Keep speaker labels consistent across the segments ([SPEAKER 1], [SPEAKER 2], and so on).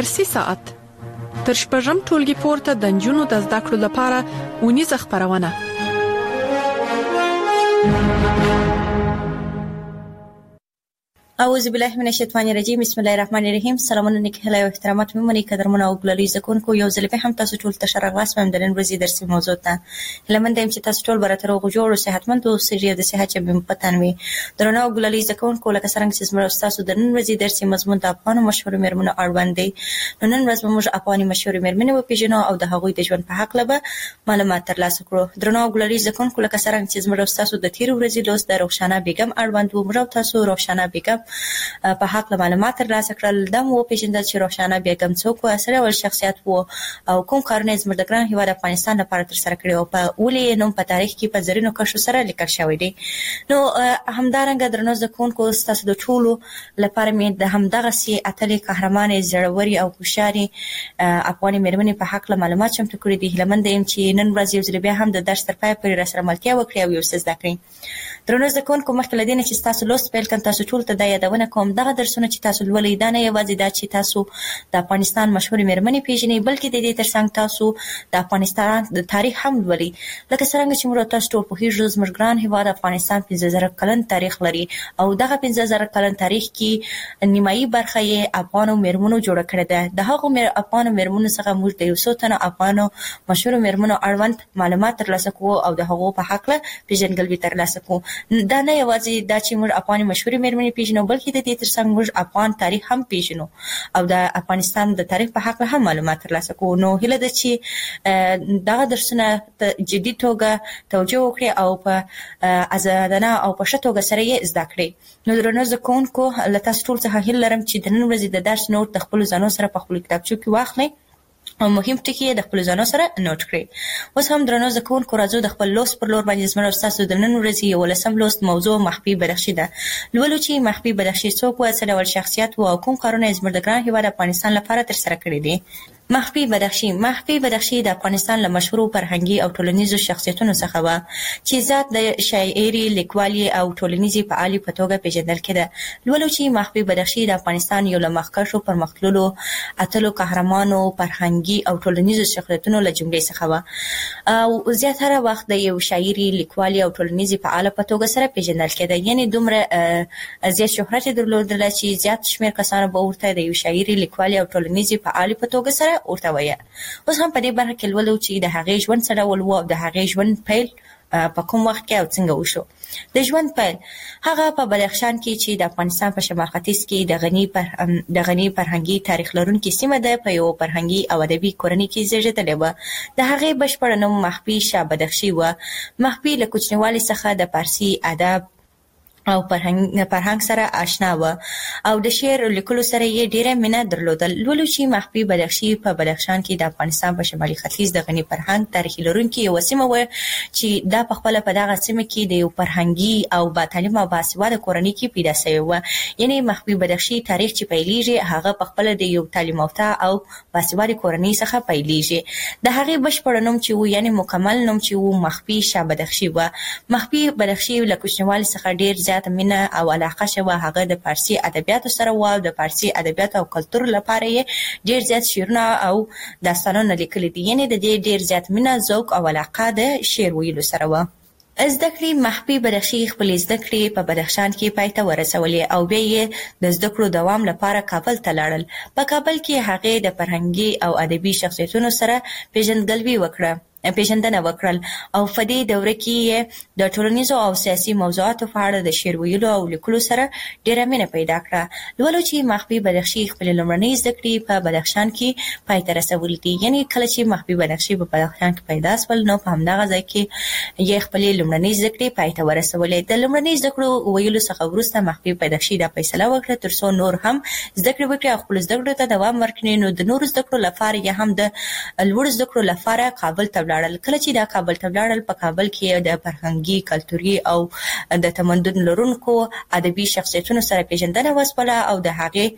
[SPEAKER 1] درسي ساعت تر شپږم ټولګي پورته د نجونو د زده کړو لپاره ونیزه خپرونه.
[SPEAKER 2] اعوذ بالله من الشیطان الرجیم. بسم الله الرحمن الرحیم. سلامونه نیک هیله او احترامات مې منی قدرمنه او ګلالي زکونکو یو ځل به هم تاسو ټول ته شرغلاس مې د نن ورځې درسي موضوع ته لمن دیم چې تاسو ټول برته روغ جوړ او صحتمند او سریه د صحت چې په پتانوي درنه او ګلالي زکونکو لکه څنګه چې زموږ تاسو د نن ورځې درسي مضمون د افغان مشهور مېرمنو اړوند دی. نن ورځ موږ افغاني مشهور مېرمنې وپیژنو او د هغوی د ژوند په حق لبه معلومات ترلاسه کړو. درنه او ګلالي زکونکو لکه څنګه چې زموږ تاسو د تیر ورځې لوست د روښانه بیگم اړوند و مرو تاسو روښانه بیگم په حق معلومات ترلاسه کړل. د مو پیژندل چې روښانه بیگم څوک و، اصلي ول شخصیت وو او کوم کارونه زموږ د ګران هیواد افغانستان لپاره تر سره کړی او په ولې نوم په تاریخ کې په زرینو کرښو سره لیکل شوی دی. نو همدارنګه درنو زکونکو تاسو د ټولو لپاره مې د همدغه سي اتلې قهرمانې زړوري او هوښیاري افغاني مېرمنې په حق معلومات چمتو کړی دي. هیلمن دیم چې نن ورځ یو ځل بیا هم د درس تر پای پورې راسره ملتیا وکړي او یو څه زده کړئ. درنو زکونکو مخکې له دې نه چې تاسو لوست پیل کړئ تاسو ټول ته د یادونه کوم دغه درسونه چې تاسو ولې دا نه یوازې دا چې تاسو د افغانستان مشهور مېرمنې پیژنئ بلکې د دې ترڅنګ تاسو د افغانستان د تاریخ هم ولې لکه څنګه چې موږ تاسو ټول پوهیږو زموږ ګران هیواد افغانستان 15000 کلن تاریخ لري او دغه 15000 کلن تاریخ کې نیمایي برخه یې افغانو مېرمنو جوړ کړې ده. د هغو افغانو مېرمنو څخه موږ د یو څو تنو افغانو مشهور مېرمنو اړوند معلومات ترلاسه کوو او د هغو په حق له پیژندګلوي ترلاسه کوو. دا نه یوازې دا چې موږ افغاني مشهور مېرمنې پیژنو بلکې د دې ترڅنګ موږ افغان تاریخ هم پیژنو او د افغانستان د تاریخ په حق هم معلومات ترلاسه کوو. نو هیله ده چې دغه درسونه جدي توګه توجه وکړي او په آزادانه او په ښه توګه سره یې زده کړي. نو درنو زکونکو له تاسو ټول څخه هیله لرم چې د نن ورځې د درس نوټ د خپلو ځانو سره په خپلو کتابچو کې واخلئ او مهم ټکي د خپل ځانو سره نوٹ کړئ. اوس هم درنو زکونکو راځو د خپل لوست پر لور باندې زموږ تاسو د نن ورځې یو لسم لوست موضوع مخفي بدخشي ده. لولو چې مخفي بدخشي څوک و، اصل ول شخصیت و او کوم کارونه زموږ د ګران هیواد افغانستان لپاره تر سره کړی دي. مخفي بدخشي د افغانستان له مشهورو فرهنګي او ټولنیزو شخصیتونو څخه و چې ذات د شاعري لیکوالي او ټولنیزي فعالي په توګه پیژندل کېده. لولو چې مخفي بدخشي د افغانستان یو له مخکښو پرمختللو اتلو قهرمانو فرهنګي او ټولنیزو شخصیتونو له جملې څخه و او زیاتره وخت د یو شاعري لیکوالي او ټولنیزي فعال په توګه سره پیژندل کېده. یعنی دومره زیات شهرت درلودل چې زیات شمیر کسانو به ورته د یو شاعري لیکوالي او ټولنیزي فعال په توګه سره ورته وایي. اوس هم په دې برخه کې لولو چې د هغې ژوند څه ډول و او د هغې ژوند پیل په کوم وخت کې او څنګه وشو. د ژوند پیل هغه په بدخشان کې چې د افغانستان په شمال ختیځ کې د غني فرهنګي تاریخ لرونکي سیمه ده په یو فرهنګي او ادبي کورنۍ کې زیږېدلې وه. د هغې بشپړ نوم مخفي شاه بدخشي وه. مخفي له کوچنیوالي څخه د فارسي ادب او فرهنګ سره آشنا و او د شعر لیکلو سره یې ډیره مینه درلودل. لولو چې مخفي بدخشي په بدخشان کې د افغانستان په شمالي ختیځ د غني فرهنګ تاریخي لرونکي یو سیمه و چې دا په خپل په دغه سیمه کې د یو فرهنګي او با تعلیم او باسواده کورنۍ کې پیدا شوی و. یعنی مخفي بدخشي تاریخ چې پیلېږي هغه په خپل د یو تعلیم یافته او باسواده کورنۍ څخه پیلېږي. د هغې بشپړ نوم چې و یعنی مکمل نوم چې و مخفي شاه بدخشي و. مخفي بدخشي له کوچنیوالي څخه ډیر زیات مینه او علاقه شوه. هغه د فارسي ادبیاتو سره و او د فارسي ادبیاتو او کلتور لپاره یې ډیر زیات شعرونه او داستانونه لیکلي دي. یعنی د دې ډیر زیات مینه، ذوق او علاقه د شعر ویلو سره و. زده کړې مخفي بدخشي خپلې زده کړې په بدخشان کې پای ته ورسولې او بیا یې د زده کړو دوام لپاره کابل ته لاړل. په کابل کې هغې د فرهنګي او ادبي شخصیتونو سره پیژندنه وکړل او په دې دوره کې د ټولنیزو او سیاسي موضوعاتو په اړه د شعر ویلو او لیکلو سره ډیره مینه پیدا کړه. لولو چې مخفي بدخشي خپلې لومړنۍ زده کړې په بدخشان کې پای ته رسولې دي. یعنی کله چې مخفي بدخشي په بدخشان کې پیدا شول نو په همدغه ځای کې یې خپلې لومړنۍ زده کړې پای ته ورسولې. د لومړنۍ زده کړو ویلو څخه وروسته مخفي بدخشي دا فیصله وکړه تر څو نور هم زده کړې وکړي او خپل زده کړو ته دوام ورکړي. نو د نورو زده کړو لپاره یې هم د لوړ زده کړو لپاره کابل ته لاړل. کله چې دا کابل ته لاړل په کابل کې د فرهنګي، کلتوري او د تمدن لرونکو ادبي شخصیتونو سره پیژندنه وسوله او د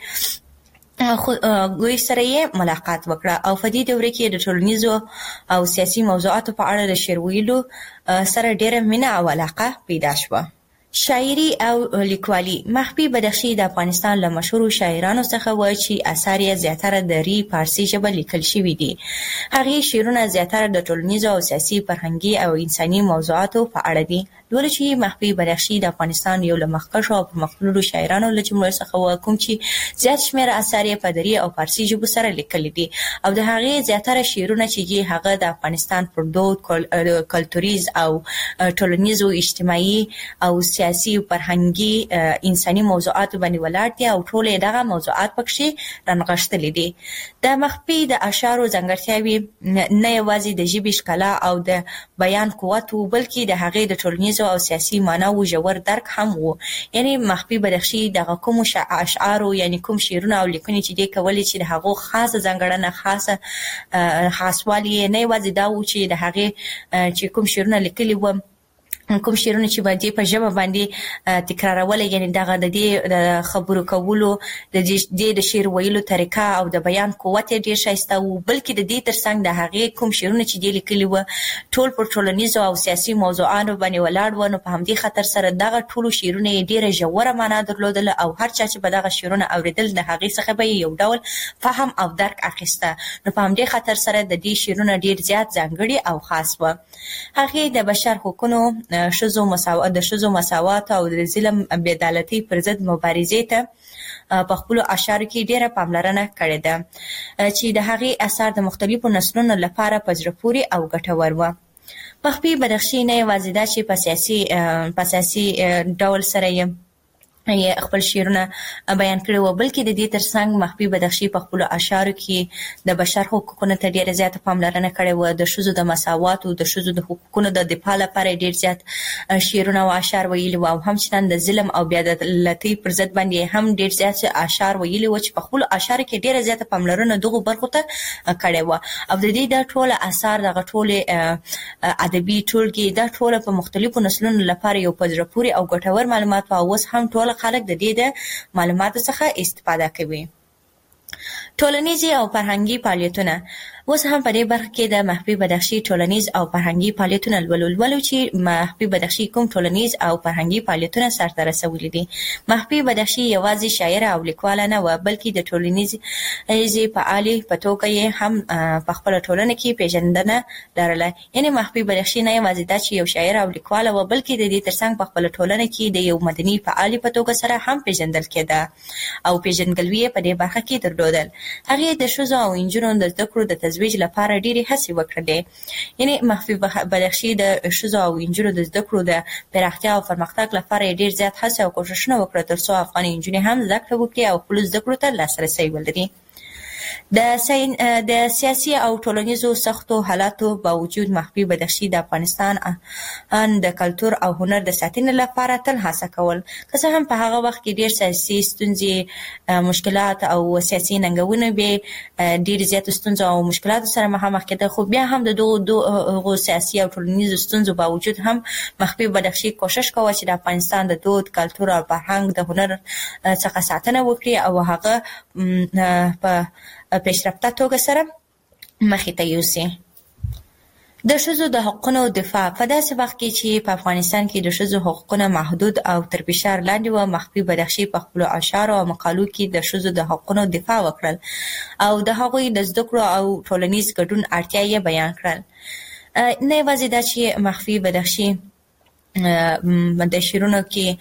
[SPEAKER 2] هغې ګوی سره یې ملاقات وکړه او په دې دوره کې د ټولنیزو او سیاسي موضوعاتو په اړه د شعر ویلو سره ډیره مینه او علاقه پیدا شوه. شاعري او لیکوالي. محبي بدخشي د افغانستان له مشهورو شاعرانو څخه و چې اثار یې زیاتره د فارسي ژبه لیکل شوي دي. هغې شعرونه زیاتره د ټولنیزو او سیاسي، فرهنګي او انساني موضوعاتو په اړه دي. لوړ چې محبي بدخشي د افغانستان یو له مخکښو او پرمختللو شاعرانو له جملې څخه و، کوم چې زیات شمېر اثار یې په دري او فارسي ژبو سره لیکلي دي، او د هغې زیاتره شعرونه چې هغه د افغانستان پر دود، کلتوریز او ټولنیزو، اجتماعي او سیاسي او فرهنګي انساني موضوعات باندې ولاړ دي، او ټول دغه موضوعات پکې رانغښتلي دي. د محبي د اشعارو ځانګړتیاوې نه یوازې د ژبې ښکلا او د بیان قوت وو، بلکې د هغې د ټولنیزو او سیاسي معناوو ژور درک هم وو. یعنی محبي بدخشي دغه کوم اشعارو، یعنی کوم شعرونه او لیکنې چې دې کولې چې د هغو خاصه ځانګړنه، خاصوالی نه یوازې دا و چې د هغې چې کوم شعرونه لیکلي وو، کوم شعرونه چې باندې په ژبه باندې تکرارول، یعنی دغه د دې د خبرو کولو، د دې د شعر ویلو طریقه او د بیان قوت ډیر ښایسته وو، بلکې د دې ترڅنګ د هغې کوم شعرونه چې دې لیکلي وو ټول پر ټولنیزو او سیاسي موضوعاتو باندې ولاړ وو. نو په همدې خاطر سره دغه ټولو شعرونه یې ډیره ژوره معنا درلودله، او هر چا چې به دغه شعرونه اوریدل د هغې څخه به یو ډول فهم او درک اخیسته. نو په همدې خاطر سره د دې شعرونه ډیر زیات ځانګړي او خاص وو. هغې د بشر حقوقو، د ښځو مساوات او د ظلم بېعدالتۍ پر ضد مبارزې ته په خپلو اشعارو کې ډیره پاملرنه کړې ده، چې د هغې اثار د مختلفو نسلونو لپاره په زړه پورې او ګټور وو. محبي بدخشي نه یوازې دا چې په سیاسي ډول سره یې خپل شعرونه بیان کړي وو، بلکې د دې ترڅنګ محبي بدخشي په خپلو اشعارو کې د بشر حقوقو ته ډیره زیاته پاملرنه کړې وه. د ښځو د مساوات او د ښځو د حقوقو د دفاع لپاره ډیر زیات شعرونه او اشعار ویلي وو، او همچنان د ظلم او بېعدالتۍ پر ضد باندې هم ډیر زیات اشعار ویلي وو، چې په خپلو اشعارو کې ډیره زیاته پاملرنه دغو برخو ته کړې وه. او د دې د ټوله اثار، دغه ټولې ادبي ټولګې، دا ټوله په مختلفو نسلونو لپاره یو په زړه پورې او ګټور معلومات وو، او اوس هم ټول خلک د دې د معلوماتو څخه استفاده کوي. ټولنیزي او فرهنګي فعالیتونه. اوس هم په دې برخه کې د محبي بدخشي ټولنیز او فرهنګي فعالیتونه لولو چې محبي بدخشي کوم ټولنیز او فرهنګي فعالیتونه سرته رسولي دي. محبي بدخشي یوازې شاعره او لیکواله نه وه، بلکې د ټولنیزې فعالې په توګه یې هم په خپله ټولنه کې پیژندنه لرله. یعنې محبي بدخشي نه یوازې دا چې یو شاعره او لیکواله وه، بلکې د دې ترڅنګ په خپله ټولنه کې د یو مدني فعالې په توګه سره هم پیژندل کېده، او پیژندګلوي یې په دې برخه کې درلودل. هغې د ښځو او نجونو د زده کړو د تزویج لپاره ډېرې هڅې وکړلې. یعنې محبي بدخشي د ښځو او نجونو د زده کړو د پراختیا او پرمختګ لپاره یې ډېر زیات هڅې او کوښښونه وکړل، تر څو افغاني نجونې هم زده کړه وکړي او خپلو زده کړو ته لاسرسی ولري. د سیاسي او ټولنیزو سختو حالاتو باوجود محبي بدخشي د افغانستان د کلتور او هنر د ساتنې لپاره تل هڅه کول. که څه هم په هغه وخت کې ډېر سیاسي ستونزې، مشکلات او سیاسي ننګونې به ډېر زیات ستونزو او مشکلاتو سره مخامخ کېده، خو بیا هم د دغو سیاسي او ټولنیزو ستونزو باوجود هم محبي بدخشي کوښښ کوه چې د افغانستان د دود، کلتور او فرهنګ د هنر څخه ساتنه وکړي، او هغه په پیشرفته توګه سره مخې ته یوسي. د ښځو د حقوقو دفاع. په داسې وخت کې چې په افغانستان کې د ښځو حقوقونه محدود او تر فشار لاندې وو، محبي بدخشي په خپلو اشعارو او مقالو کې د ښځو د حقوقو دفاع وکړل، او د هغوی د زده کړو او ټولنیز ګډون اړتیا یې بیان کړل. نه یوازې دا چې محبي بدخشي د شعرونو کې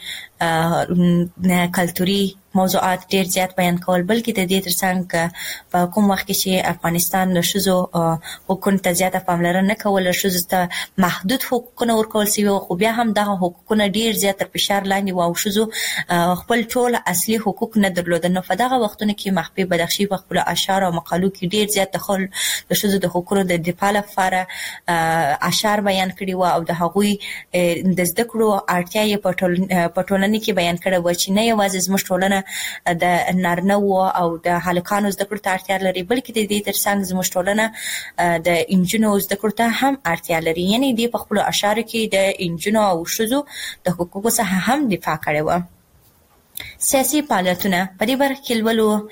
[SPEAKER 2] کلتوري موضوعات ډیر زیات بیان کول، بلکې د دې ترڅنګ په کوم وخت کې چې افغانستان د ښځو حقوقو ته زیاته پاملرنه نه کوله، ښځو ته محدود حقوقونه ورکول شوي وو، خو بیا هم دغه حقوقونه ډیر زیات تر فشار لاندې وو، او ښځو خپل ټول اصلي حقوق نه درلودل. نو په دغه وختونو کې محبي بدخشي په خپلو اشعارو او مقالو کې ډیر زیات د ښځو د حقوقو د دفاع لپاره اشعار بیان کړي وو، او د هغوی د زده کړو اړتیا یې په ټولنه کې بیان کړې وه، چې نه یوازې زموږ ټولنه د نارینه‌وو او د هلکانو زده کړو ته اړتیا لري، بلکې د دې ترڅنګ زموږ ټولنه د نجونو زده کړو ته هم اړتیا لري. یعنې دې په خپلو اشعارو کې د نجونو او ښځو د حقوقو څخه هم دفاع کړې وه. سیاسي فعالیتونه. په دې برخه کې لولو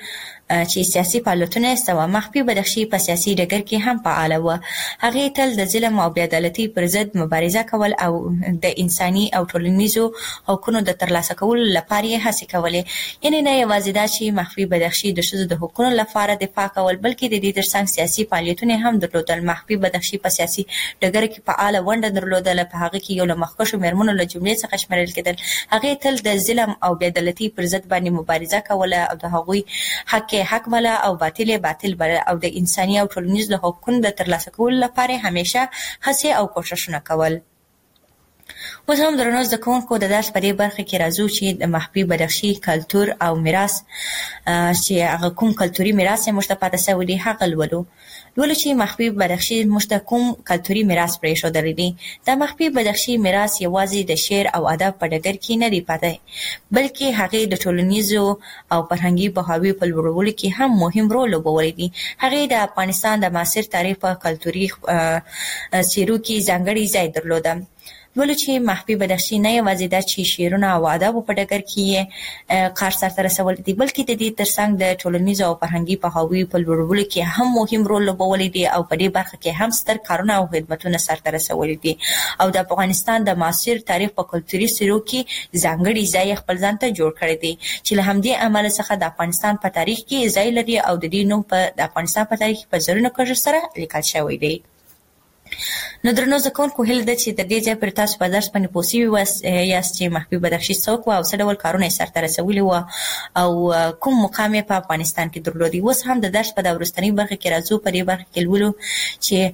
[SPEAKER 2] چې سیاسي فعالیتونه سوا مخفي بدخشي په سیاسي ډګر کې هم فعال و. هغه تل د ظلم او بې عدالتۍ پر ضد مبارزه کول او د انساني او ټولنیزو حقوقو د ترلاسه کولو لپاره یې هڅې کولې. یعنی نه یوازې دا چې مخفي بدخشي د ښځو د حقوقو لپاره دفاع کول، بلکې د دې ترڅنګ سیاسي فعالیتونه هم درلودل. مخفي بدخشي په سیاسي ډګر کې فعال ونډه درلودله. په هغه کې یو له مخکښو میرمنو له جملې څخه شمیرل کېدل. هغه تل د ظلم او بې عدالتۍ پر ضد باندې مبارزه کوله او د هغوی حق بله او باطل بله او د انساني او ټولنیزو حقوقو د ترلاسه کولو لپاره همیشه هڅې او کوښښونه کول. اوس هم درنو زده کوونکو د درس په دې برخه کې راځو چې د مخفي بدخشي کلتور او میراث چې هغه کوم کلتوري میراث یې موږ ته پاتې شوی دی هغه لولو چې مخفي بدخشي موږ ته کوم کلتوري میراث پرېښودلی دی. دا مخفي بدخشي میراث یوازې د شعر او ادب په ډګر کې نه دی پاتې، بلکې هغې د ټولنیزو او فرهنګي پوهاوي په لوړولو کې هم مهم رول لوبولی دی. هغې د افغانستان د معاصر تاریخ په کلتوري څیرو کې ځانګړی ځای درلوده. چې مخفي بدخشي نه یوازې دا چې شعرونه او ادب په ډګر کې کار سرته رسولی دی، بلکې د دې ترڅنګ د ټولنیزو او فرهنګي پوهاوي په لوړولو کې هم مهم رول لوبولی دی او په دې برخه کې هم ستر کارونه او خدمتونه سرته رسولی دي او د افغانستان د معاصر تاریخ په کلتوري څیرو کې ځانګړی ځای خپل ځان ته جوړ کړی دی چې له همدې امله څخه د افغانستان په تاریخ کې ځای لري او د دې نوم په د افغانستان په تاریخ په زرینو کرښو سره لیکل شوی دی. نو درنو زده کوونکو هیله ده چې د دې ځای پر تاسو په درس باندې پوه شوي یاست چې مخفي بدخشي څوک وه او څه ډول کارونه یې سرته رسولي وه او کوم مقام یې په افغانستان کې درلودی. اوس هم د درس په دا وروستنۍ برخه کې راځو. په دې برخه کې لولو چې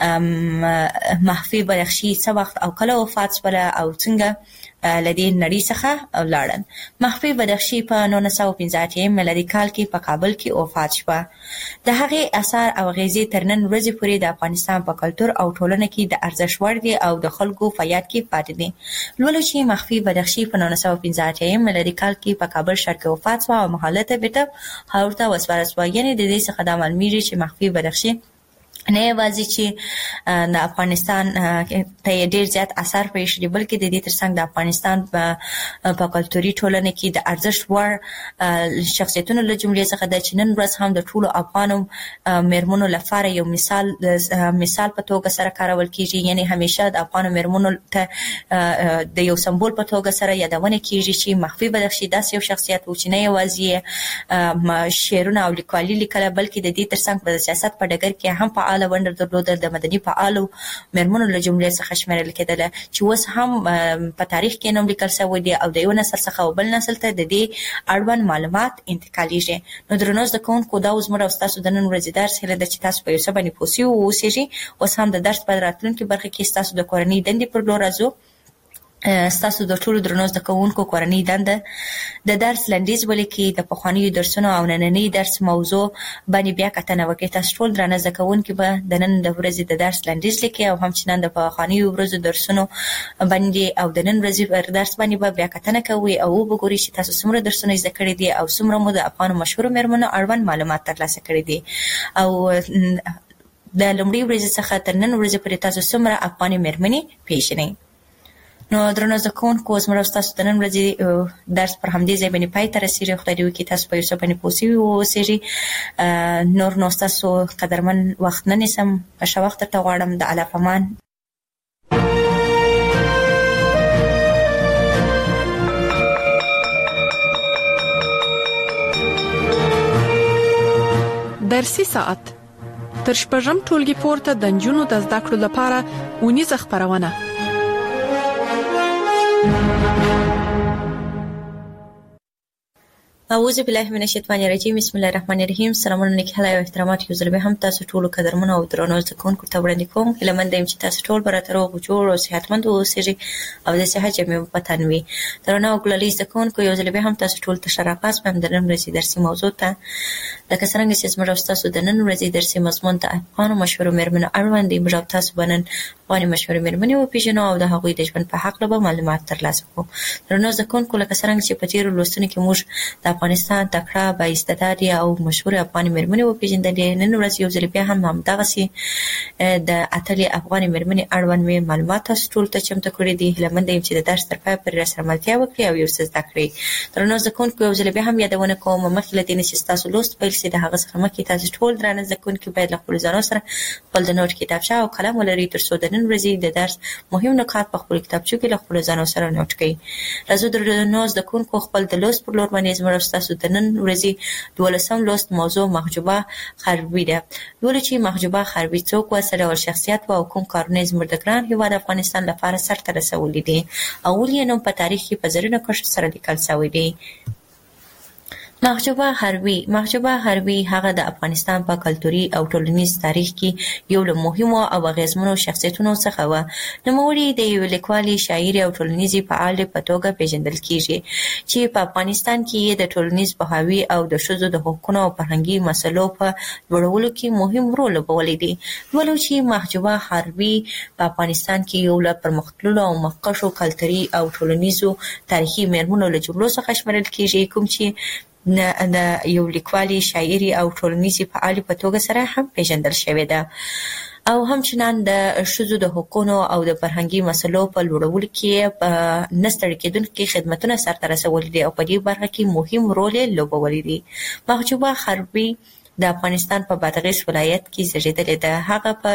[SPEAKER 2] مخفي بدخشي څه وخت او کله وفات شوله او څنګه له دې نړۍ څخه ولاړل. مخفي بدخشي په 1985 میلادي کال کې په کابل کې وفات شوه. د هغې اثار او اغیزې تر نن ورځې پورې د افغانستان په کلتور او ټولنه کې د ارزښت وړ دي او د خلکو په یاد کې پاتې دي. لولو چې مخفي بدخشي په 1985 میلادي کال کې په کابل ښار کې وفات شوه او محله ته بیرته خاورو ته وسپارل شوه. یعنې د دې څخه دا معلومیږي چې مخفي بدخشي نه یوازې چې د افغانستان ته ډېر زیات اثر پرېښی دی، بلکې د دې ترڅنګ د افغانستان په کلتوري ټولنه کې د ارزښت وړ شخصیتونو له جملې څخه ده چې نن ورځ هم د ټولو افغانو میرمنو لپاره یو مثال په توګه سره کارول کېږي. یعنې همیشه د افغانو میرمنو ته د یو سمبول په توګه سره یادونه کېږي چې مخفي بدخشي داسې یو شخصیت و چې نه یوازې شعرونه او لیکوالي لیکله، بلکې د دې ترڅنګ په سیاست په ډګر کې هم فعاله ونډه درلوده. د مدني فعالو میرمنو له جملې څخه شمیرل کېدله چې اوس هم په تاریخ کې نوم لیکل شوی دی او د یو نسل څخه بل نسل ته د دې اړوند معلومات انتقالیږي. نو درنو زده کوونکو دا زموږ او ستاسو د نن ورځې درس هیله ده چې تاسو په یو څه باندې پوه شوي واوسېږئ. اوس هم د درس په راتلونکي برخه کې ستاسو د کورنۍ دندې پر لور راځو. ستاسو د ټولو درنو زده کوونکو کورنۍ دنده د درس لنډیز ولیکئ، د پخوانیو درسونو او نننۍ درس موضوع باندې بیا کتنه وکړئ. تاسو ټول درانه زده کوونکي به د نن د ورځې د درس لنډیز لیکئ او همچنان د پخوانیو ورځو درسونو باندې او د نن ورځې پر درس باندې به بیا کتنه کوئ او وګورئ چې تاسو څومره درسونه زده کړي دي او څومره مو د افغانو مشهورو میرمنو اړوند معلومات ترلاسه کړي دي او د لومړۍ ورځې څخه تر نن ورځې پورې تاسو څومره افغاني میرمنې پیژنئ. نو درنو زده کوونکو زموږ او ستاسو د نن ورځې درس پر همدې ځای باندې پای ته رسېږي. خدای دې وکړي تاسو په یو څه باندې پوه شوي واوسېږئ. نور نو ستاسو قدرمن وخت نه نیسم، ښه وخت درته غواړم. د الله په امان.
[SPEAKER 1] درسي ساعت تر شپږم ټولګي پورته د نجونو د زده کړو لپاره اونیزه خپرونه.
[SPEAKER 2] اعوذ بالله من الشیطان الرجیم. بسم الله الرحمن الرحیم. سلامونه نیک هیله او احترامات یو ځل به هم تاسو ټولو قدرمنو او درنو زده کوونکو ته وړاندې کوم. هیله مند یم چې تاسو ټول به راته روغ جوړ او صحتمند اوسئ او د صحت جامې په تن وي. درنو او ګلالي زده کوونکو یو ځل به هم تاسو ټول ته ښه راغلاست په د نن ورځې درسي موضوع ته. لکه څرنګه چې زموږ او ستاسو د نن ورځې درسي مضمون د افغانو مشهورو میرمنو اړوند دی. موږ او تاسو به نن افغاني مشهورې میرمنې وپېژنو او د هغوی د ژوند په هکله به معلومات ترلاسه کړو. درنو زده کوونکو لکه څرنګه چې په تېرو لوستونو کې موږ د افغانستان تکړه با استعداد او مشهور افغان مېرمنې وپېژندلې. نن ورځ یو ځل بیا هم همدغسې د اتلې افغان مېرمنې اړوند مې معلومات تاسو ټول ته چمتو کړي دي. هیله مند یم چې د درس تر پایه پورې راسره ملتیا وکړئ او یو څه زده کړئ. درنو زده کوونکو یو ځل بیا هم یادونه کوم مخکې له دې نه چې ستاسو لوست پیل شي د هغه څخه مخکې تاسو ټول درانه زده کوونکي باید له خپلو ځانو سره خپل د نوټ کتابچه او قلم ولرئ تر څو د نن ورځې د درس مهم نکات په خپلو کتابچو کې له خپلو ځانو سره نوټ کړئ. راځو درنو زده کوونکو خپل د لوست پر لور باندې زموږ او ستاسو د نن ورځې 12 لوست موضوع محجوبه خربي ده. ولې چې محجوبه خربي څوک و، څه ډول شخصیت و او کوم کارونه زموږ د ګران هېواد افغانستان لپاره سرته رسولي دي او ولې یې نوم په تاریخ کې په زرینو کرښو سره لیکل شوی دی. محجوبه خربي هغه د افغانستان په کلتوري او ټولنیز تاریخ کې یو له مهمو او اغیزمنو شخصیتونو څخه و. نوموړې د یوې لیکوالې، شاعرې او ټولنیزې فعالې په توګه پیژندل کیږي چې په افغانستان کې د ټولنیز پوهاوي او د ښځو د حقوقو او فرهنګي مسلو په لوړولو کې مهم رول لوبولی دی. ولو چې محجوبه خربي په افغانستان کې یو له پرمختللو او مخکښو کلتوري او ټولنیزو تاریخي مېرمنو له جملو څخه شمېرل کیږي، کوم چې د یو لیکوالې، شاعرې او ټولنیزې فعالې په توګه سره هم پیژندل شوې ده او همچنان د ښځو د حقوقو او د فرهنګي مسلو په لوړولو کې په نه ستړي کېدونکي خدمتونه سرته رسولي دي او په دې برخه کې مهم رول یې لوبولی دی. محجوبه خربي د افغانستان په بادغیس ولایت کې زیږېدلې ده. هغه په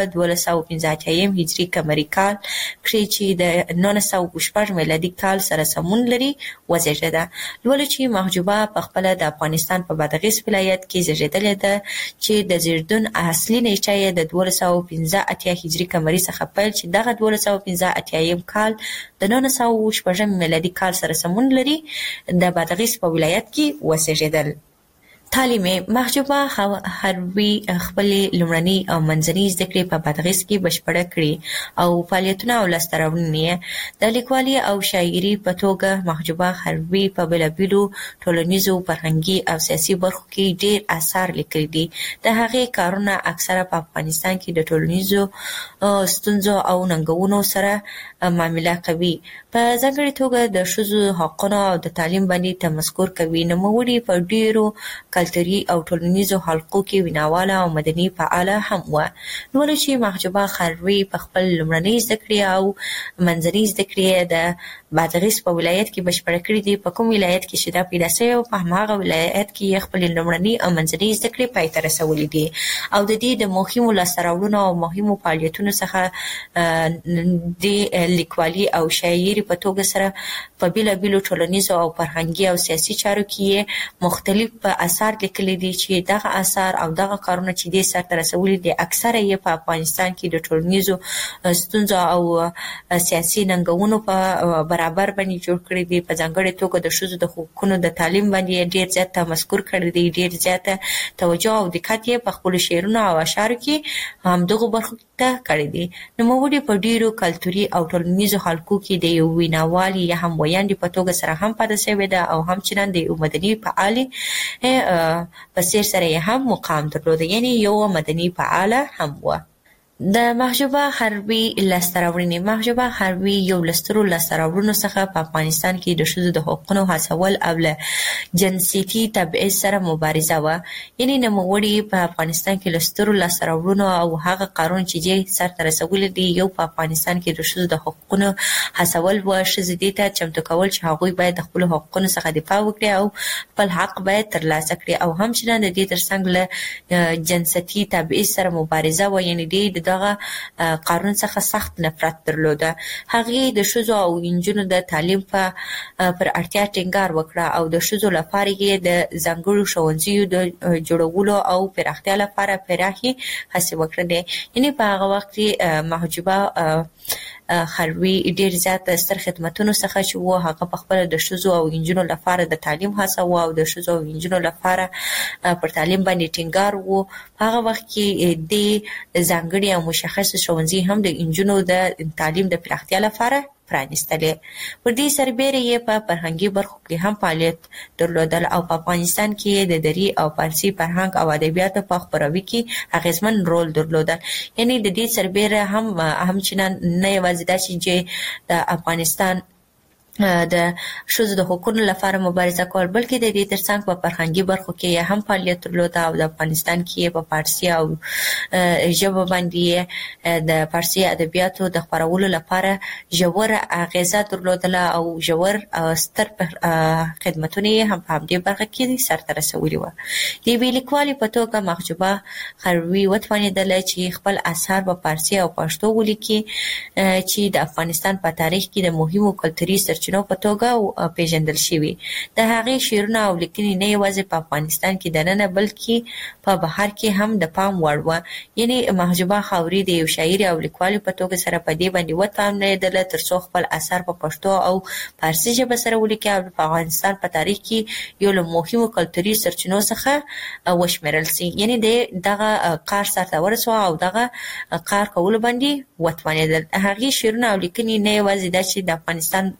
[SPEAKER 2] 1285 هجري قمري کال کې چې د 1906 میلادي کال سره سمون لري وزیږېده. ولې چې محجوبه په خپله د افغانستان په بادغیس ولایت کې زیږېدلې ده چې د زیږدون اصلي نیټه یې د 1285 هجري قمري څخه پیل چې دغه 1285 کال د 1906 میلادي کال سره سمون لري د بادغیس په ولایت کې وزیږېدل. تعلیم محجوبه خربي خپلې لومړنۍ او منځنۍ زده کړې په بادغیس کې بشپړه کړې او فعالیتونه او لاسته راوړنې د لیکوالۍ او شاعرۍ په توګه محجوبه خربي په بېلابېلو ټولنیزو، فرهنګي او سیاسي برخو کې ډېر اثار لیکلي دي. د هغې کارونه اکثره په افغانستان کې د ټولنیزو ستونزو او ننګونو سره معامله کوي. په ځانګړې توګه د ښځو حقونو او د تعلیم باندې تمسکر کوي. نوموړې په ډېرو کلتوري او ټولنیزو حلقو کې ویناواله او مدني فعاله هم وه. نو چې محجوبه خربي په خپل لومړنۍ زده کړې او منځنۍ زده کړې د بادغیس په ولایت کې بشپړه کړې دي. په کوم ولایت کې چې دا پیدا شوې وه، په هماغه ولایت کې یې خپلې لومړنۍ او منځنۍ زده کړې پای ته رسولې دي او د دې د مهمو لاسته راوړنو او مهمو فعالیتونو څخه د لیکوالۍ او شاعرۍ په توګه سره په بېلابېلو ټولنیزو او فرهنګي او سیاسي چارو کې یې مختلف آثار لیکلي دي چې دغه آثار او دغه کارونه چې دې سرته رسولي دي اکثره یې په افغانستان کې د ټولنیزو ستونزو او سیاسي ننګونو په برابر باندې جوړ کړي دي. په ځانګړې توګه د ښځو د حقوقو د تعلیم باندې ډېر زیات تمسکر کړی دی، ډېر زیاته توجه او دقت یې په خپلو شعرونو او اشعارو کې همدغو برخو ته کړی دی. نوموړې په ډېرو کلتوري او ټولنیزو حلقو کې د یو ویناوالې یا هم ویاندې په توګه سره هم پاتې شوې ده او همچنان د یو مدني فعالې په څېر سره یې هم مقام درلوده، یعنې یو مدني فعاله هم وه. د محجوبه خربي لاسته راوړنې. محجوبه خربي یو له سترو لاسته راوړنو څخه په افغانستان کې د ښځو د حقونو هڅول او له جنسیتي تبعیض سره مبارزه وه. یعنې نوموړې په افغانستان کې له سترو لاسته راوړنو او هغه کارونه چې دې سرته رسولي دي، یو په افغانستان کې د ښځو د حقونو هڅول وه. ښځې دې ته چمتو کول چې هغوی باید د خپلو حقونو څخه دفاع وکړي او خپل حق باید ترلاسه کړي او همچنان د دې ترڅنګ له جنسیتي تبعیض سره مبارزه وه. یعنې دې دغه قانون څخه سخت نفرت درلوده. هغې د ښځو او نجونو د تعلیم پر اړتیا ټینګار وکړه او د ښځو لپاره یې د ځانګړو ښوونځیو د جوړولو او پراختیا لپاره پراخې هڅې وکړلې. یعنې په هغه وخت کې محجوبه خربي ډېر زیات ستر خدمتونو څخه چې وو، هغه په خپله د ښځو او نجونو لپاره د تعلیم هڅه وه او د ښځو او نجونو لپاره پر تعلیم باندې ټینګار وو. په هغه وخت کې د ځانګړي او مشخص ښوونځي هم د نجونو د تعلیم د پراختیا لپاره پرانیستلې. پر دې سربېره یې په فرهنګي برخو کې هم فعالیت درلودل او په افغانستان کې د دري او فارسي فرهنګ او ادبیاتو په خپروي کې اغیزمن رول درلودل. یعنې د دې سربېره همچنان نه یوازې دا چې د افغانستان د ښځو د حقوقو لپاره مبارزه کول، بلکې د دې ترڅنګ په فرهنګي برخو کې هم فعالیت درلود او د افغانستان کې په فارسي او ژبه باندې د فارسي ادبیاتو د خپرولو لپاره ژور اغیزه درلودله او ژور ستر خدمتونه هم په همدې برخه کې سرته رسولي وو. د یوې لیکوالې په توګه محجوبه خروي وتوانېدله چې خپل اثار په فارسي او پښتو ولیکي چې د افغانستان په تاریخ کې د مهمو کلتوري سرچینو په توګه پیژندل شوي. د هغې شعرونه او لیکنې نه یوازې په افغانستان کې دننه بلکې په بهر کې هم د پام وړ وه. یعنې محجوبه خاوري د یو شاعر او لیکوالې په توګه سره په دې باندې وتوانېدله ترڅو خپل اثار په پښتو او فارسي ژبه سره ولیکي او په افغانستان په تاریخ کې یو له مهمو کلتوري سرچینو څخه وشمېرل سي. یعنې دغه کار سرته ورسوه او دغه کار کولو باندې وتوانېدل. هغې شعرونه او لیکنې نه یوازې دا چې د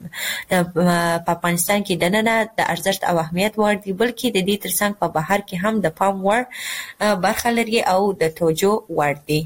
[SPEAKER 2] په افغانستان کې دننه د ارزښت او اهمیت وړ دي، بلکې د دې ترڅنګ په بهر کې هم د پام وړ برخه لري او د توجه وړ دي.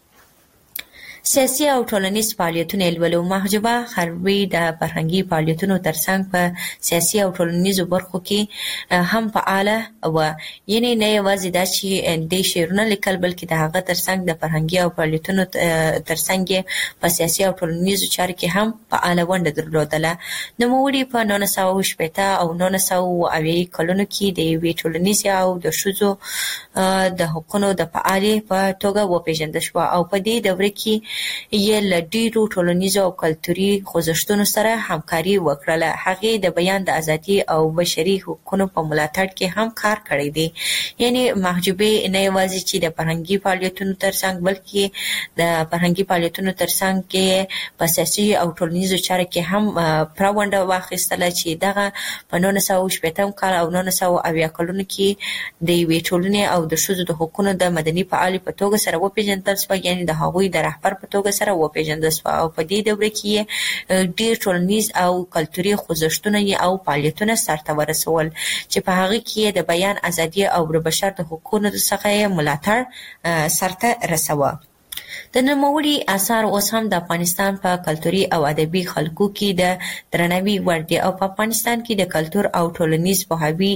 [SPEAKER 2] سیاسي او ټولنیز فعالیتونه لولو. محجوبه خروي د فرهنګي فعالیتونو ترڅنګ په سیاسي او ټولنیزو برخو کې هم فعاله وه. یعنې نه یوازې دا چې د شعرونه لیکل، بلکې د هغه ترڅنګ د فرهنګي او فعالیتونو ترڅنګ په سیاسي او ټولنیزو چارو کې هم فعاله ونډه درلودله. نوموړي په 1960 او 1980 کلونو کې د یوې ټولنیزې او د ښځو د حقوقو د فعالې په توګه وپېژندل شوه او په دې دوره کې یې له ډېرو ټولنیزو او کلتوري خوځښتونو سره همکاري وکړله. هغې د بیان د ازادي او بشري حقوقو په ملاتړ کې هم کار کړی دی. یعنې محجوبې نه یوازې چې د فرهنګي فعالیتونو ترڅنګ، بلکې د فرهنګي فعالیتونو ترڅنګ کې په سیاسي او ټولنیزو چارو کې هم پوره ونډه واخیستله چې دغه په 1960 کال او 1980 کلونو کې د یوې ټولنې او د ښځو د حقوقو د مدني فعالې په توګه سره وپېژندل شوه. یعنې د هغوی د رهبر په توګه سره وپېژندل شوه او په دې دوره کې ډېر ټولنیز او کلتوري خوځښتونه او فعالیتونه سرته ورسول چې په هغه کې د بیان ازادي او د بشر د حقوقو څخه ملاتړ سرته رسوه. د نوموړي اثار اوس هم د افغانستان په کلتوري او ادبي خلکو کې د درناوي وړ دي او په افغانستان کې د کلتور او ټولنیز پوهاوي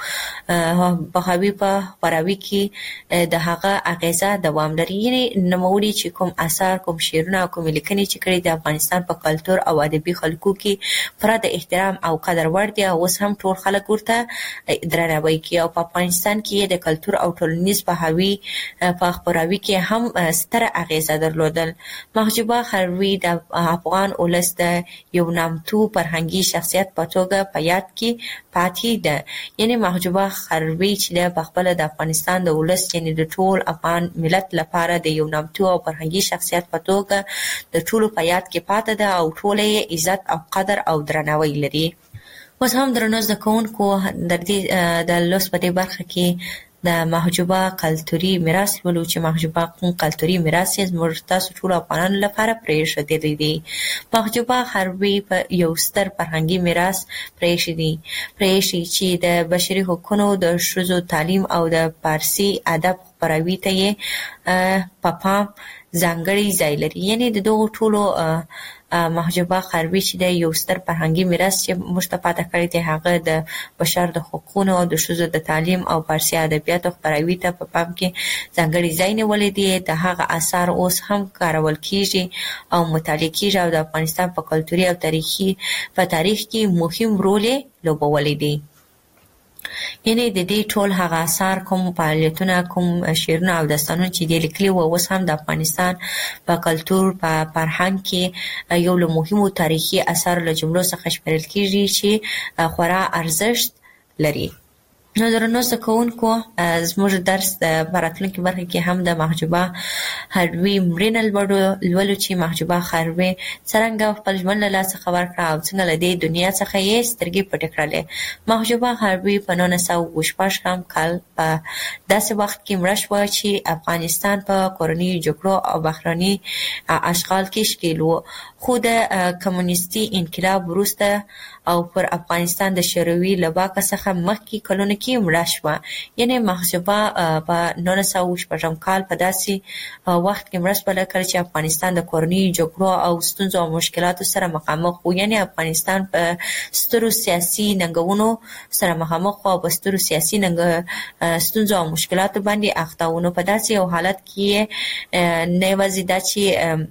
[SPEAKER 2] په خپراوي کې د هغه اغیزه دوام لري. یعنې نوموړي چې کوم اثار، کوم شعرونه او کوم لیکنې چې کړي د افغانستان په کلتور او ادبي خلکو کې پوره د احترام او قدر وړ دي او اوس هم ټول خلک ورته درناوی کوي او په افغانستان کې د کلتور او ټولنیز پوهاوي په خپراوي کې هم ستره اغیزه درلودل. محجوبه خروي د افغان ولس د یو نامتو فرهنګي شخصیت په توګه په یاد کې پاتې ده. یعنې محجوبه خروي چې په خپله د افغانستان د ولس، یعنې د ټول افغان ملت لپاره د یو نامتو او فرهنګي شخصیت په توګه د ټولو په یاد کې پاتې ده او ټول یې عزت او قدر او درناوی لري. اوس هم درنو زده کوونکو د لوست په دې برخه کې د محجوبه کلتوري میراث ولو چې محجوبه کلتوري میراث زموږ تاسو ټول افغانانو لپاره پرېښودلی دی. محجوبه خروي په یو ستر فرهنګي میراث پرېښی چې د بشري حقوقو، د ښځو تعلیم او د فارسي ادب خپراوي ته یې په پام ځانګړی ځای لري. یعنې د دغو ټولو محجوبه خروي چې د یو ستر فرهنګي میراث چې موږ ته پاته کړی دی، هغه د بشر د حقوقو او د ښځو د تعلیم او فارسي ادبیاتو خپراوي ته په پام کې ځانګړی ځای نیولی دی. د هغه اثار اوس هم کارول کیږي او مطالعه کیږي او د افغانستان په کلتوري او تاریخ کې مهم رول یې لوبولی دی. یعنې د دې ټول هغه اثار، کوم فعالیتونه، کوم شعرونه او داستانونه چې دی لیکلي وو، اوس هم د افغانستان په کلتور، په فرهنګ کې یو له مهمو تاریخي اثارو له جملو څخه شمېرل کېږي چې خورا ارزښت لري. نو درنو زده کوونکو، زموږ درس په راتلونکي برخه کې هم د محجوبه خروي مړینه لولو چې محجوبه خروي څرنګه خپل ژوند له لاسه ورکړه او څنګه له دې دنیا څخه یې سترګې پټې کړلې. محجوبه خروي په 1916 کال په داسې وخت کې مړه شوه چې افغانستان په کورنیو جګړو او بهرني اشغال کې ښکېل و، خو د کمونیستي انقلاب وروسته او پر افغانستان د شوروي له واکه څخه مخکې کلونو کې مړه شوه. یعنی محجوبه په 1914 کال په داسې وخت کې مړه شوه کله چې افغانستان د کورنۍ جګړو او ستونزو او مشکلاتو سره مخامخ و. یعنی افغانستان په سترو سیاسي ننګونو سره مخامخ او په سترو سیاسي ستونزو او مشکلاتو باندې اخته و. نو په داسې یو حالت کې نه یوازې دا چې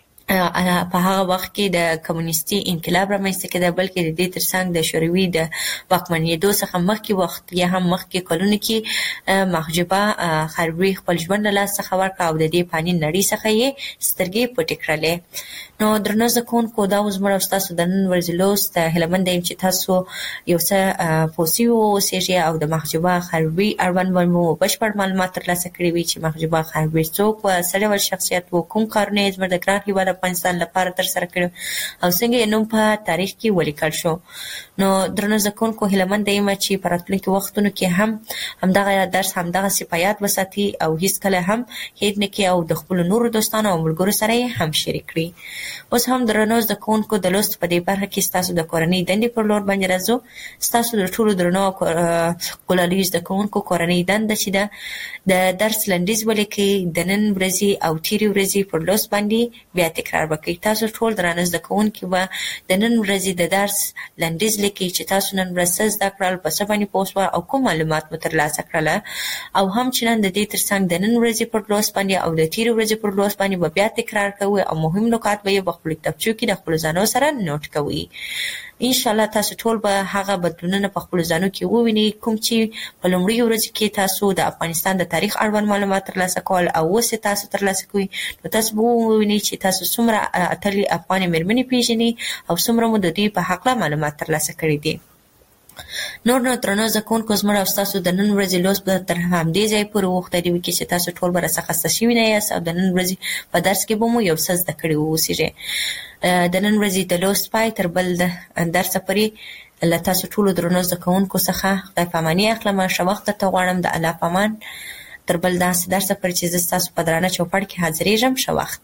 [SPEAKER 2] په هغه وخت کې د کمونیستي انقلاب رامنځته کېده بلکې د دې ترڅنګ د شوروي د واکمنېدو څخه مخکې وخت یا هم مخکې کلونو کې محجوبه خربوي خپل ژوند له لاسه ورکړ او د دې فاني نړۍ څخه یې سترګې پټې کړلې. نو درنو زده کوونکو دا اوس زموږ او ستاسو د نن ورځې لوست هیله مند یم چې تاسو یو څه پوه سوي واوسېږئ او د محجوبه خربوي اړوند به مو بشپړ معلومات ترلاسه کړي وي چې محجوبه خربوي څوک وه، څه ډول شخصیت و، کوم کارونه یې زموږ د ګران هېواد افغانستان لپاره ترسره کړي او څنګه یې نوم په تاریخ کې ولیکل شو. نو درنو زده کوونکو هیله مند یم چې په راتلونکي وختونو کې هم همدغه درس همدغسې په یاد وساتي او هیڅکله هم هېر نه کړي او د خپلو نورو دوستانو او ملګرو سره یې هم شریک کړي. اوس هم درنو زده کوونکو د لوست په دې برخه کې ستاسو د کورنۍ دندې پر لور باندې راځو. ستاسو د ټولو درنو ګلالیو زده کوونکو کورنۍ دنده چې ده د درس لنډیز ولیکئ، د نن ورځې او تېرې ورځې پر لوست باندې بیا تکرار وکړئ. تاسو ټول درانه زده کوونکي به د نن ورځې د درس لنډیز لیکئ چې تاسو نن ورځ څه زده کړل، په څه باندې پوه شوه او کوم معلومات مو ترلاسه کړله، او هم چې نن د دې ترڅنګ د نن ورځې پر لوست باندې او د تېرې ورځې پر لوست باندې به بیا تکرار کوئ او مهم نکات به یې په خپلو کتابچو کې د خپلو ځانو سره نوټ کوئ. انشاءالله تاسو ټول به هغه بدلونونه په خپلو ځانو کې ووینئ کوم چې په لومړۍ ورځو کې تاسو د افغانستان د تاریخ اړوند معلومات ترلاسه کول او اوس یې تاسو ترلاسه کوئ. نو تاسو به ووینئ چې تاسو څومره اتلې افغانې مېرمنې پېژنئ او څومره مو د دوی په هکله معلومات ترلاسه کړي دي. نور نو درنو زده کوونکو زموږ او ستاسو د نن ورځې لوست به تر همدې ځای پورې وغوښتلي وي چې تاسو ټول به راڅخه خسته شوي نه یاست او د نن ورځې په درس کې به مو یو څه زده کړي واوسېږئ. د نن ورځې د لوست پای تر بل درسه پورې له تاسو ټولو درنو زده کوونکو څخه خدای په اماني اخلم. ښه وخت درته غواړم. د الله په امان تر بل داسې درسه پورې چې زه ستاسو په درانه چوپړ کې حاضرېږم. ښه وخت.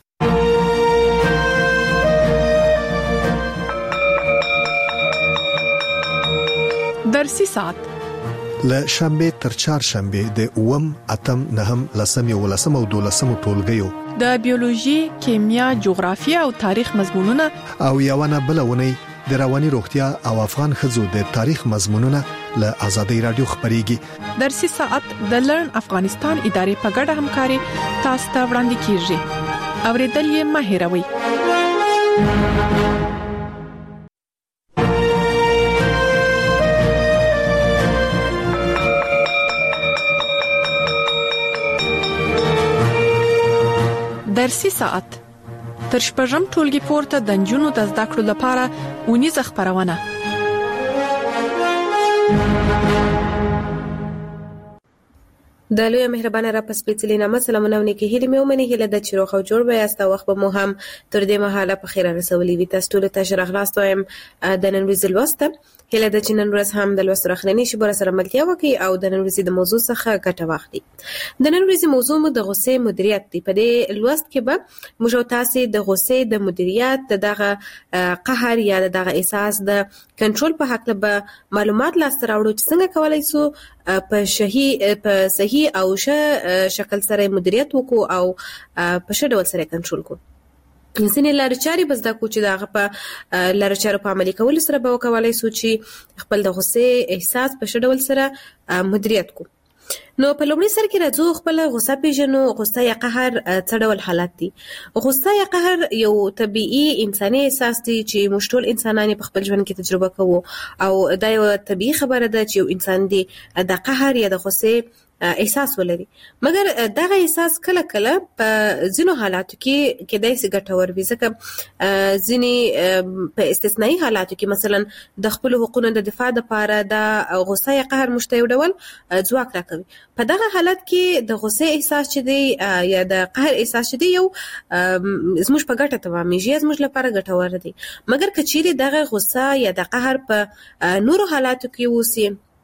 [SPEAKER 1] درسي ساعت
[SPEAKER 3] له شنبه تر چهارشنبه د 8 اتم 9 10 11 او 12 ټولګیو
[SPEAKER 1] د بیولوژي، کیمیا، جغرافیه او تاریخ مضمونونه
[SPEAKER 3] او یوونه بلونه د رواني روغتیا او افغان ښځو د تاریخ مضمونونه له آزادۍ رادیو خبريږي.
[SPEAKER 1] درسي ساعت د لرن افغانستان ادارې په ګډه همکاري تاسو ته وړاندې کیږي. اوریدل یې مه هېروئ. درسي ساعت تر شپږم ټولګي پورته د نجونو د زده کړو لپاره اونیزه خبرونه.
[SPEAKER 4] د لوی مهربانه را پسپېڅلي نامه سلامونه او نیکي هیلې مې ومني. هیله ده چې روغ او جوړ به یاست او وخت به مو هم تر دې مهاله په خیر رسولي وي. تاسو ټولو ته ښه راغلاست وایم د نن ورځې لوست ته. هیله ده چې نن ورځ هم د لوست راخلنې شي بر سره ملتیا وکړي او د نن ورځې د موضوع څخه ګټه واخلي. د نن ورځې موضوع مو د غصې مدیریت دی. په دې لوست کې به موږ او تاسو د غصې د مدیریت دغه قهر یا دغه احساس د کنټرول په حق له معلومات لاسته راوړو چې څنګه کولای شو په صحیح او ښه شکل سره مدیریت وکړو او په ښه ډول سره کنټرول کړو. ځینې لارې چارې به زده کړو چې دغه په لارې چارو په عملي کولو سره به وکولای شو چې خپل د غصې احساس په ښه ډول سره مدیریت کړو. نو په لومړي سر کې راځو خپل غصه پیژنو. غصه یا قهر څه ډول حالت دي؟ غصه یا قهر یو طبيعي انساني احساس دی چې موږ ټول انسانان په خپل ژوند کې تجربه کوو او دا یو طبيعي خبره ده چې یو انسان دی د قهر یا د غصې احساس ولري. مګر دغه احساس کله کله په ځینو حالاتو کې کېدای شي ګټور وي، ځکه ځینې په استثنایی حالاتو کې مثلا د خپل حقوقو د دفاع لپاره د غصه یا قهر مشته یو ډول ځواک راکوي. په دغه حالت کې د غصې احساس چې دی یا د قهر احساس چې دی یو زموږ په ګټه تمامېږي، زموږ لپاره ګټور دی. مګر کچېرې دغه غصه یا د قهر په نورو حالاتو کې وسی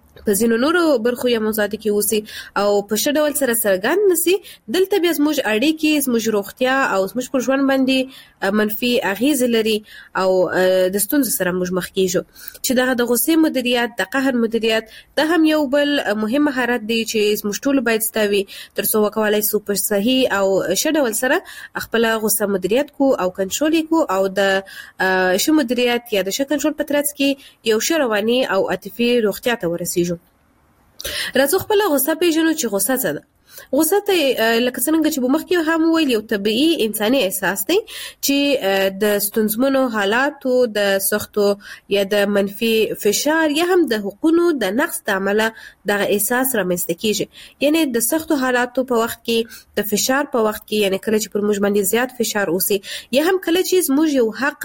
[SPEAKER 4] په ځینو نورو برخو یا موضوعاتو کې اوسي او په ښه ډول سره څرګند نشي، دلته بیا زموږ اړیکې، زموږ روغتیا او زموږ پر ژوند باندې منفي اغیز لري او د ستونزو سره موږ مخ کیږو. چې دغه د غصې مدیریت، د قهر مدیریت، دا هم یو بل مهم مهارت دی چې موږ ټول باید ستوي ترڅو وکولای شو په صحیح او ښه ډول سره خپل غصه مدیریت کو او کنټرول کو او د ښه مدیریت یا د ښه کنټرول په ترڅ کې یو ښه رواني او عاطفي روغتیا ته ورسیږو. راځو خپل غصه پیژنو چې غصه څه ده. غصه ته لکه څنګه چې مخکې هم ویل یو طبيعي انساني احساس دی چې د ستونزمنو حالاتو، د سختو یا د منفي فشار یا هم د حقوقو د نقص د عمله دغه احساس رامنځته کیږي. یعنی د سختو حالاتو په وخت کې، د فشار په وخت کې، یعنی کله چې پر موږ باندې زیات فشار اوسي یا هم کله چې موږ یو حق